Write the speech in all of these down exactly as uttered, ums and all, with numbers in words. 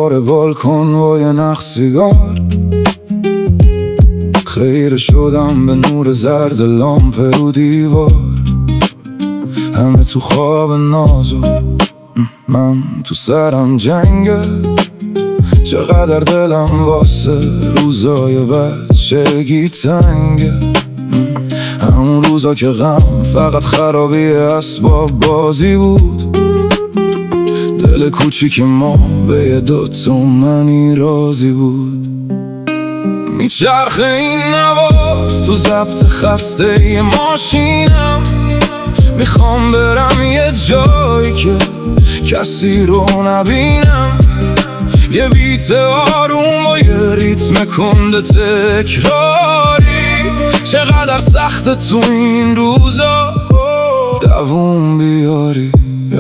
کنار بالکن با یه نخ سیگار، خیره شدم به نور زرد لامپ رو دیوار. همه تو خواب نازو، من تو سرم جنگه. چقدر دلم واسه روزای بچگی تنگه، همون روزا که غم فقط خرابی اسباب بازی بود. دل کوچیک ما به یه دوتومنی راضی بود. میچرخه این نوار تو ضبط خسته یه ماشینم، میخوام برم یه جایی که کسی رو نبینم. یه بیت آروم و یه ریتم کنده تکراری. چقدر سخت تو این روزا دووم بیاری.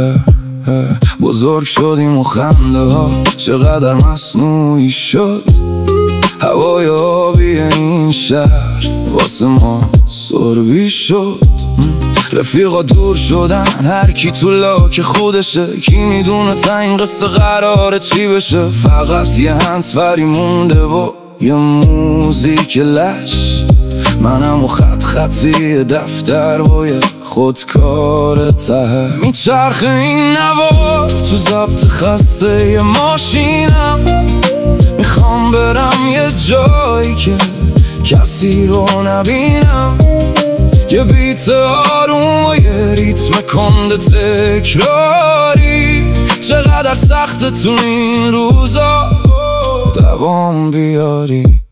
بزرگ شدیم و خنده ها چقدر مصنوعی شد. هوای آبی این شهر واسه ما سربی شد. رفیقا دور شدن، هر کی تو لاک خودشه. کی میدونه تا این قصه قراره چی بشه. فقط یه هنسفری مونده و یه موزیک لش. منم و خط خطی دفتر و یه خودکار ته. میچرخه این نوار تو ضبط خسته یه ماشینم، میخوام برم یه جایی که کسی رو نبینم. یه بیت آروم و یه ریتم کنده تکراری. چقدر سخت تو این روزا دوام بیاری.